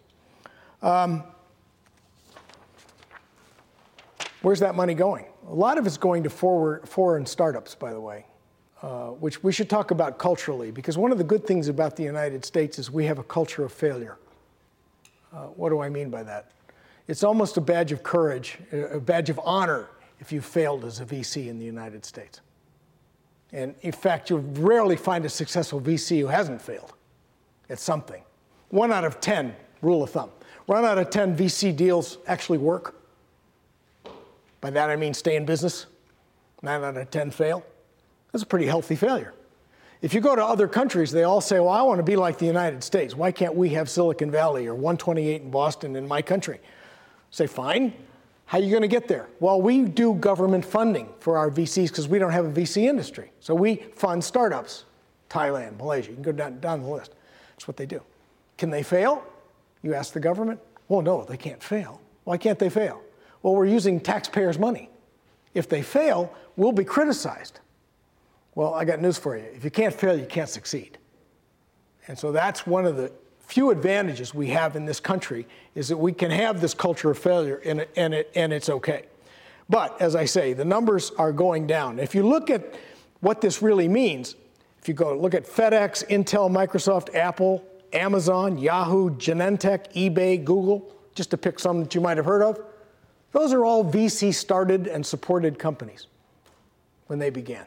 Where's that money going? A lot of it's going to foreign startups, by the way, which we should talk about culturally, because one of the good things about the United States is we have a culture of failure. What do I mean by that? It's almost a badge of courage, a badge of honor if you failed as a VC in the United States. And in fact, you'll rarely find a successful VC who hasn't failed at something. 1 out of 10, rule of thumb. 1 out of 10 VC deals actually work. By that I mean stay in business. 9 out of 10 fail. That's a pretty healthy failure. If you go to other countries, they all say, well, I want to be like the United States. Why can't we have Silicon Valley or 128 in Boston in my country? Say, fine. How are you going to get there? Well, we do government funding for our VCs because we don't have a VC industry. So we fund startups. Thailand, Malaysia, you can go down the list. That's what they do. Can they fail? You ask the government. Well, no, they can't fail. Why can't they fail? Well, we're using taxpayers' money. If they fail, we'll be criticized. Well, I got news for you. If you can't fail, you can't succeed. And so that's one of the few advantages we have in this country, is that we can have this culture of failure, and it's okay. But as I say, the numbers are going down. If you look at what this really means, if you go look at FedEx, Intel, Microsoft, Apple, Amazon, Yahoo, Genentech, eBay, Google, just to pick some that you might have heard of, those are all VC-started and supported companies when they began.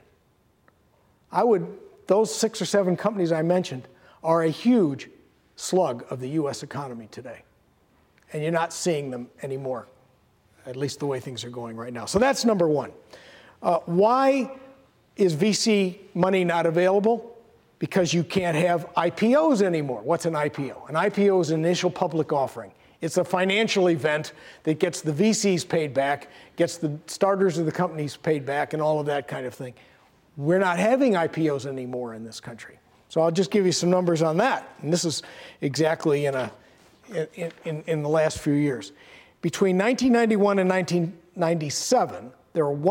Those 6 or 7 companies I mentioned are a huge slug of the US economy today. And you're not seeing them anymore, at least the way things are going right now. So that's number one. Why is VC money not available? Because you can't have IPOs anymore. What's an IPO? An IPO is an initial public offering. It's a financial event that gets the VCs paid back, gets the starters of the companies paid back, and all of that kind of thing. We're not having IPOs anymore in this country. So I'll just give you some numbers on that. And this is exactly in the last few years. Between 1991 and 1997, there were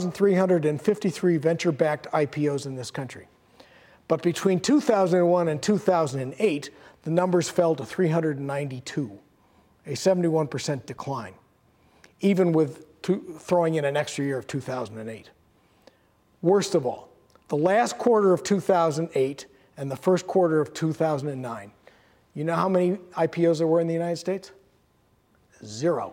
1,353 venture-backed IPOs in this country. But between 2001 and 2008, the numbers fell to 392, a 71% decline, even with throwing in an extra year of 2008. Worst of all, the last quarter of 2008 and the first quarter of 2009, you know how many IPOs there were in the United States? 0.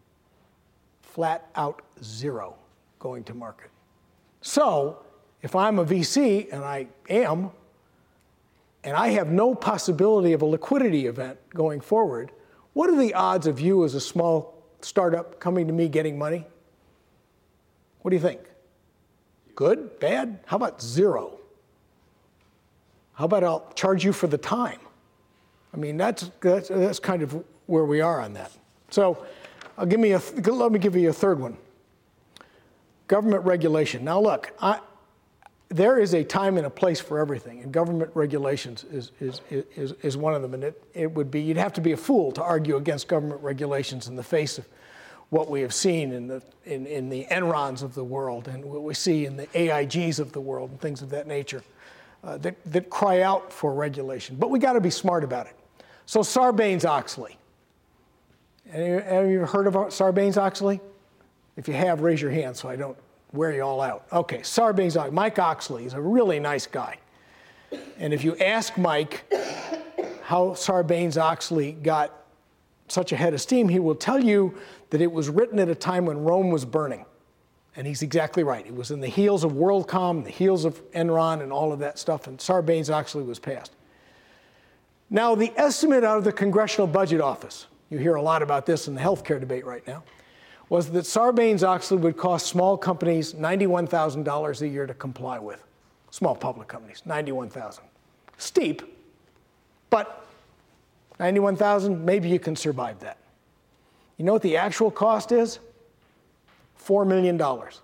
Flat out 0 going to market. So if I'm a VC, and I am, and I have no possibility of a liquidity event going forward, what are the odds of you as a small startup coming to me getting money? What do you think? Good? Bad? How about 0? How about I'll charge you for the time? I mean, that's kind of where we are on that. So let me give you a third one. Government regulation. Now look, there is a time and a place for everything, and government regulations is one of them. And it would be, you'd have to be a fool to argue against government regulations in the face of what we have seen in the Enrons of the world and what we see in the AIGs of the world and things of that nature that cry out for regulation. But we got to be smart about it. So Sarbanes-Oxley. Have you heard of Sarbanes-Oxley? If you have, raise your hand so I don't wear you all out. Okay, Sarbanes-Oxley. Mike Oxley is a really nice guy. And if you ask Mike how Sarbanes-Oxley got such a head of steam, he will tell you that it was written at a time when Rome was burning. And he's exactly right. It was in the heels of WorldCom, the heels of Enron and all of that stuff, and Sarbanes-Oxley was passed. Now, the estimate out of the Congressional Budget Office, you hear a lot about this in the healthcare debate right now, was that Sarbanes-Oxley would cost small companies $91,000 a year to comply with. Small public companies, $91,000. Steep, but $91,000, maybe you can survive that. You know what the actual cost is? $4 million.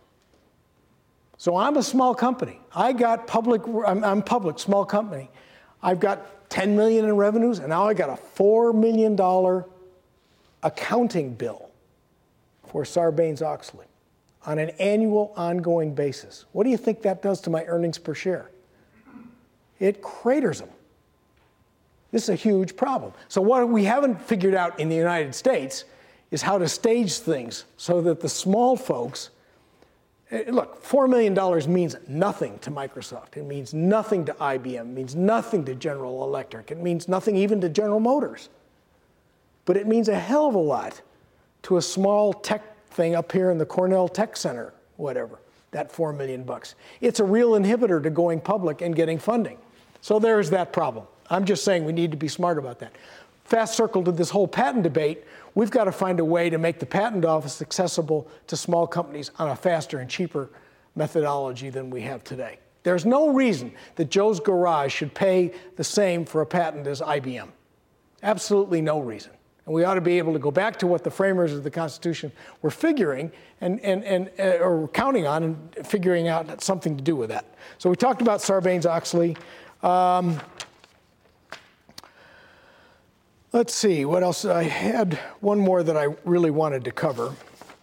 So I'm a small company. I'm public, small company. I've got $10 million in revenues, and now I got a $4 million accounting bill for Sarbanes-Oxley on an annual, ongoing basis. What do you think that does to my earnings per share? It craters them. This is a huge problem. So what we haven't figured out in the United States is how to stage things so that the small folks, look, $4 million means nothing to Microsoft. It means nothing to IBM. It means nothing to General Electric. It means nothing even to General Motors. But it means a hell of a lot to a small tech thing up here in the Cornell Tech Center, whatever, that $4 million. It's a real inhibitor to going public and getting funding. So there's that problem. I'm just saying we need to be smart about that. Fast circle to this whole patent debate, we've got to find a way to make the patent office accessible to small companies on a faster and cheaper methodology than we have today. There's no reason that Joe's Garage should pay the same for a patent as IBM. Absolutely no reason. And we ought to be able to go back to what the framers of the Constitution were figuring or counting on and figuring out something to do with that. So we talked about Sarbanes-Oxley. Let's see, what else? I had one more that I really wanted to cover.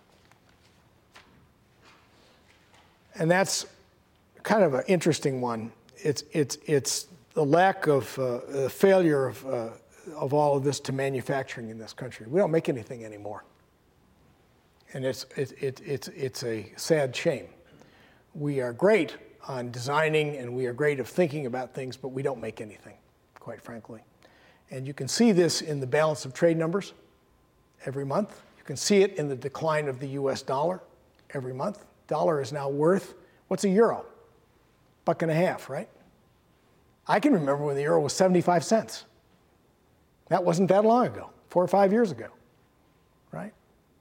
And that's kind of an interesting one. It's the lack of failure of all of this to manufacturing in this country. We don't make anything anymore. And it's a sad shame. We are great on designing and we are great at thinking about things, but we don't make anything, quite frankly. And you can see this in the balance of trade numbers every month. You can see it in the decline of the US dollar every month. Dollar is now worth, what's a euro? $1.50, right? I can remember when the euro was 75 cents. That wasn't that long ago, 4 or 5 years ago, right?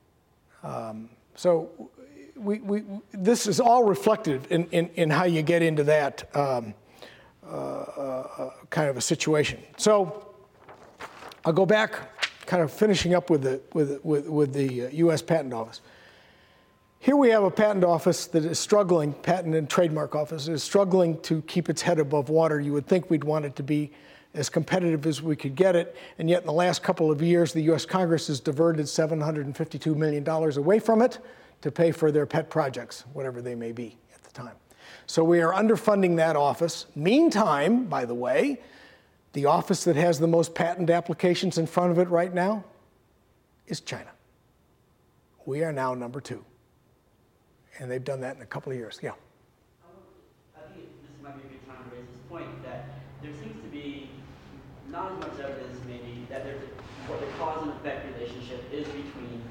So this is all reflected in how you get into that kind of a situation. So I'll go back, kind of finishing up with the U.S. Patent Office. Here we have a patent office that is struggling, patent and trademark office is struggling to keep its head above water. You would think we'd want it to be as competitive as we could get it, and yet in the last couple of years, the U.S. Congress has diverted $752 million away from it to pay for their pet projects, whatever they may be at the time. So we are underfunding that office. Meantime, by the way, the office that has the most patent applications in front of it right now is China. We are now number 2. And they've done that in a couple of years. Yeah. I think this might be a good time to raise this point that there seems to be not as much evidence maybe that there's what the cause and effect relationship is between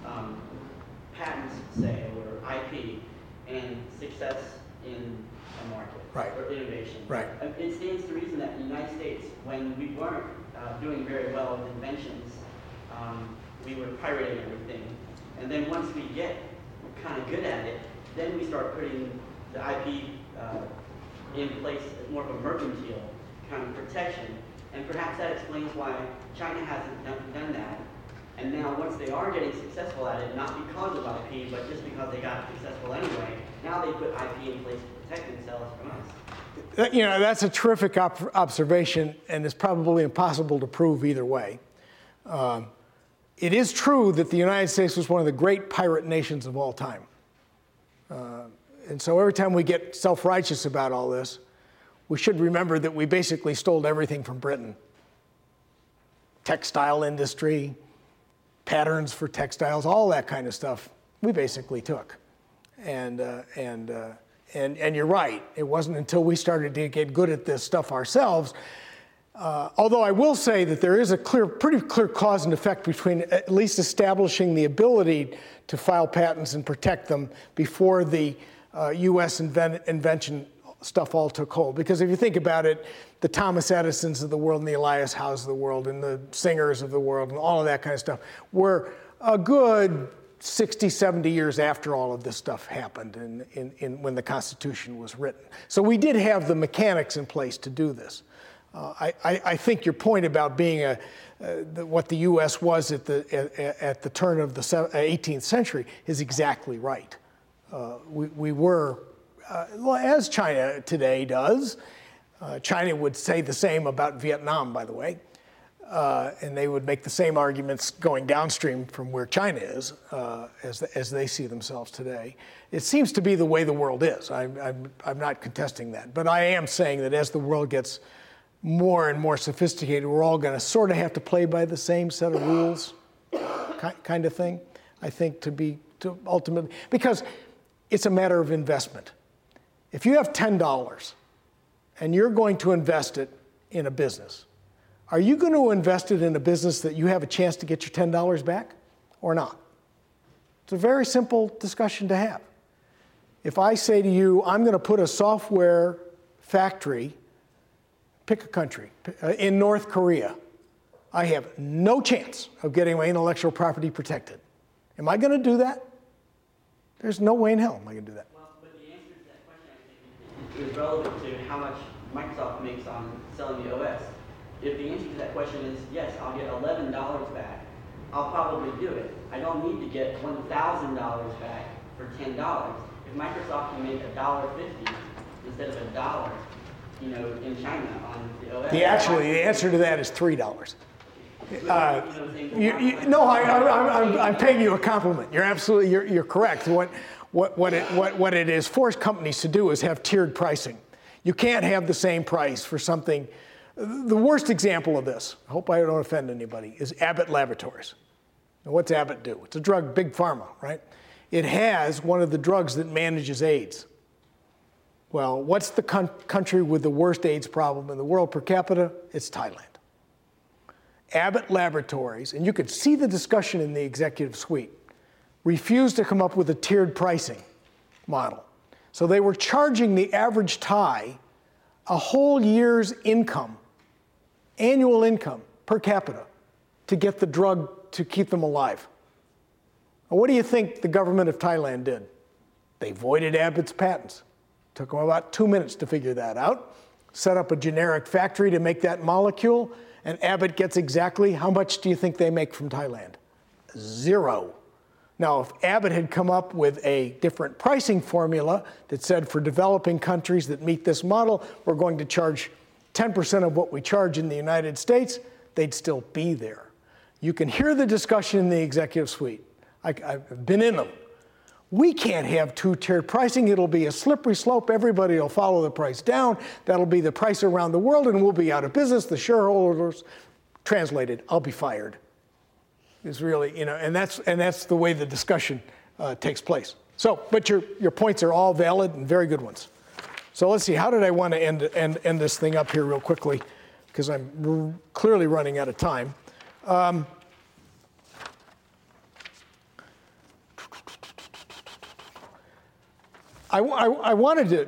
patents, say, or IP, and success in a market, right, or innovation. Right. It stands to reason that in the United States, when we weren't doing very well with inventions, we were pirating everything. And then once we get kind of good at it, then we start putting the IP in place as more of a mercantile kind of protection. And perhaps that explains why China hasn't done that. And now once they are getting successful at it, not because of IP, but just because they got successful anyway, now they put IP in place to protect themselves from us. You know, that's a terrific observation, and it's probably impossible to prove either way. It is true that the United States was one of the great pirate nations of all time. And so every time we get self-righteous about all this, we should remember that we basically stole everything from Britain. Textile industry, patterns for textiles, all that kind of stuff, we basically took. And you're right, it wasn't until we started to get good at this stuff ourselves. Although I will say that there is a pretty clear cause and effect between at least establishing the ability to file patents and protect them before the U.S. invention stuff all took hold. Because if you think about it, the Thomas Edisons of the world and the Elias Howes of the world and the Singers of the world and all of that kind of stuff were a good 60, 70 years after all of this stuff happened when the Constitution was written. So we did have the mechanics in place to do this. I think your point about being what the U.S. was at the turn of the 18th century is exactly right. We were, well, as China today does. China would say the same about Vietnam, by the way, and they would make the same arguments going downstream from where China is as they see themselves today. It seems to be the way the world is. I'm not contesting that, but I am saying that as the world gets more and more sophisticated, we're all going to sort of have to play by the same set of rules, kind of thing. I think to ultimately, because it's a matter of investment. If you have $10 and you're going to invest it in a business, are you going to invest it in a business that you have a chance to get your $10 back or not? It's a very simple discussion to have. If I say to you, I'm going to put a software factory, pick a country, in North Korea, I have no chance of getting my intellectual property protected. Am I going to do that? There's no way in hell am I going to do that. Well, but the answer to that question, I think, is relevant to how much Microsoft makes on selling the OS. If the answer to that question is, yes, I'll get $11 back, I'll probably do it. I don't need to get $1,000 back for $10. If Microsoft can make $1.50 instead of $1, in China on the OS. The answer to that is $3. I'm paying you a compliment. You're absolutely, you're correct. What it is forced companies to do is have tiered pricing. You can't have the same price for something. The worst example of this, I hope I don't offend anybody, is Abbott Laboratories. Now, what's Abbott do? It's a drug, big pharma, right? It has one of the drugs that manages AIDS. Well, what's the country with the worst AIDS problem in the world per capita? It's Thailand. Abbott Laboratories, and you could see the discussion in the executive suite, refused to come up with a tiered pricing model. So they were charging the average Thai a whole year's income, annual income per capita, to get the drug to keep them alive. Now, what do you think the government of Thailand did? They voided Abbott's patents. Took them about 2 minutes to figure that out. Set up a generic factory to make that molecule, and Abbott gets exactly how much do you think they make from Thailand? 0. Now, if Abbott had come up with a different pricing formula that said for developing countries that meet this model, we're going to charge 10% of what we charge in the United States, they'd still be there. You can hear the discussion in the executive suite. I've been in them. We can't have two-tiered pricing. It'll be a slippery slope. Everybody will follow the price down. That'll be the price around the world, and we'll be out of business. The shareholders, translated, I'll be fired. Is really, and that's the way the discussion takes place. So, but your points are all valid and very good ones. So let's see, how did I want to end this thing up here real quickly? Because I'm clearly running out of time. I wanted to,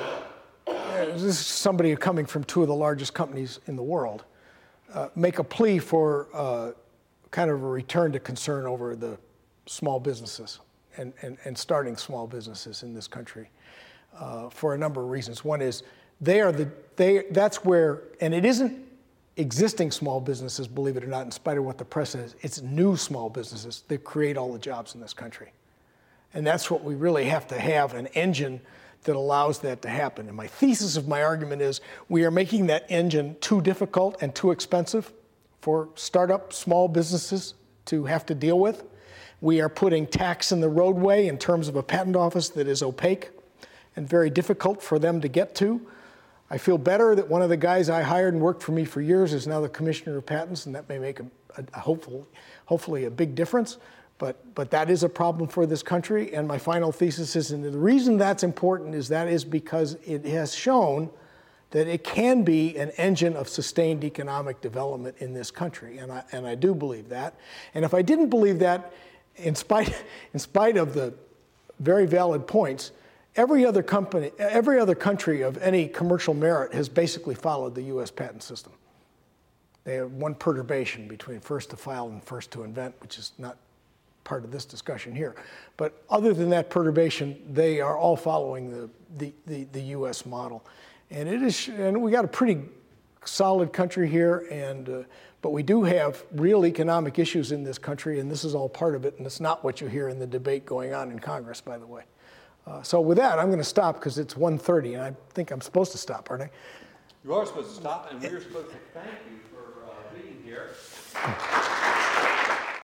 this is somebody coming from two of the largest companies in the world, make a plea for kind of a return to concern over the small businesses and starting small businesses in this country for a number of reasons. One is that's where, and it isn't existing small businesses, believe it or not, in spite of what the press says, it's new small businesses that create all the jobs in this country. And that's what we really have to have, an engine that allows that to happen. And my thesis of my argument is we are making that engine too difficult and too expensive for startup small businesses to have to deal with. We are putting tax in the roadway in terms of a patent office that is opaque and very difficult for them to get to. I feel better that one of the guys I hired and worked for me for years is now the commissioner of patents, and that may make hopefully a big difference. But that is a problem for this country. And my final thesis is, and the reason that's important is because it has shown that it can be an engine of sustained economic development in this country. And I do believe that. And if I didn't believe that, in spite of the very valid points, every other country of any commercial merit has basically followed the US patent system. They have one perturbation between first to file and first to invent, which is not part of this discussion here. But other than that perturbation, they are all following the US model. And we got a pretty solid country here, but we do have real economic issues in this country, and this is all part of it, and it's not what you hear in the debate going on in Congress, by the way. So with that, I'm going to stop because it's 1:30, and I think I'm supposed to stop, aren't I? You are supposed to stop, and we're supposed to thank you for being here.